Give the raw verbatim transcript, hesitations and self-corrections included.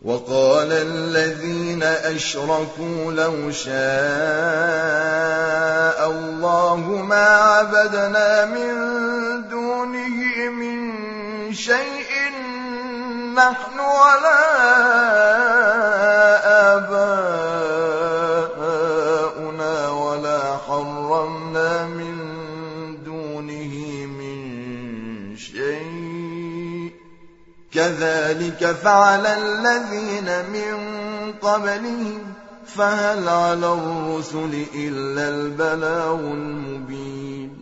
وقال الذين أشركوا لو شاء الله ما عبدنا من دونه من شيء نحن ولا آباؤنا ولا حرمنا من دونه من شيء كذلك فعل الذين من قبلهم فهل على الرسل إلا البلاغ المبين